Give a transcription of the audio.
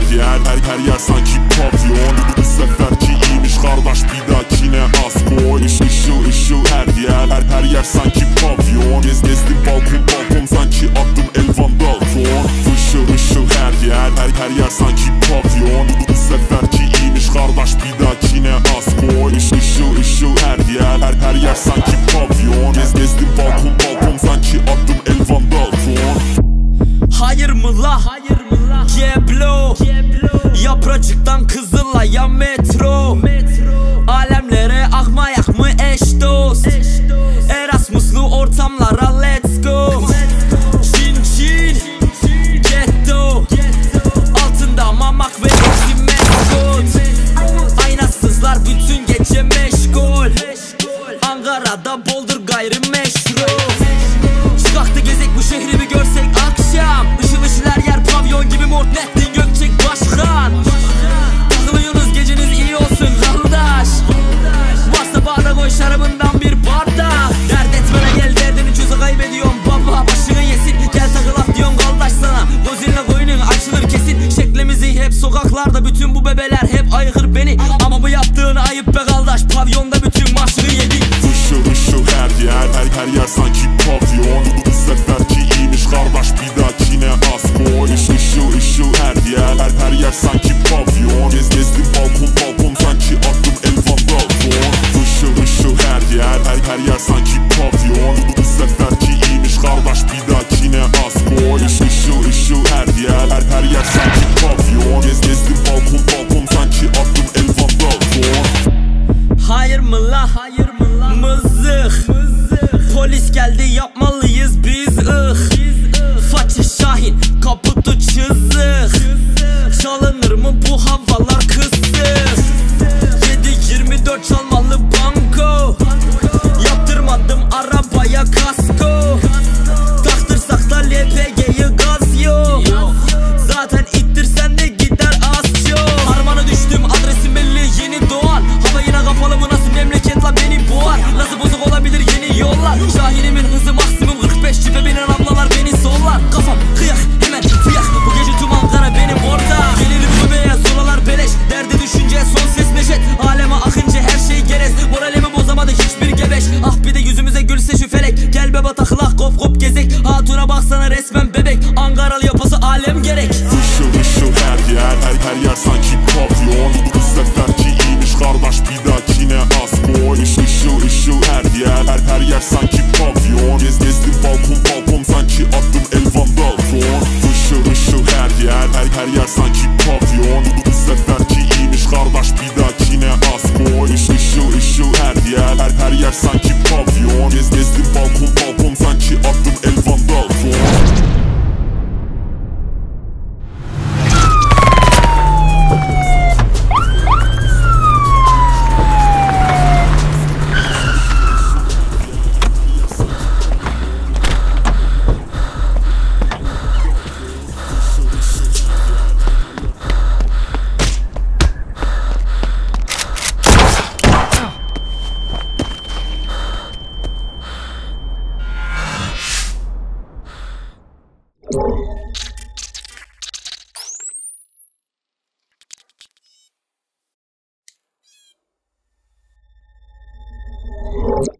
her yer sanki pavyon. Bu seferki iyiymiş kardeş, bir dahakine az koy. Işıl her yer sanki pavyon. Gezdim balkon sanki attım Elvan Dalton. Işıl her yer sanki pavyon. Bu seferki iyiymiş kardeş, bir dahakine az koy. Işıl her yer sanki pavyon. Gezdim balkon sanki attım Elvan Dalton. Hayır mı la? Geblo Yapracıktan Kızılay'a metro. Alemlere akmayak mı eş dost? Erasmuslu ortamlara let's go. Çin Ghetto altında mamak ve eşi meskot. Aynasızlar bütün gece meşgul. Ankara'da boldur gayrimeşru. Çıkaktı gezek bu şehri bir görsek akşam. Işıl her yer pavyon gibi Mortnettin Gökçek başkan. Takılıyorsunuz geceniz iyi olsun kardeş. Varsa barda koy şarabından bir bardak. Dert etmene gel derdini çözü kaybediyorum baba. Başını yesin gel takılak diyorsun kardeş sana. Gozinle koyunun açılır kesin. Şeklimizi hep sokaklarda bütün bu bebeler hep ayıkır beni. Ama bu yaptığın ayıp be kardeş. Pavyonda bütün maçını yedik. Işıl her yer sanki pavyon.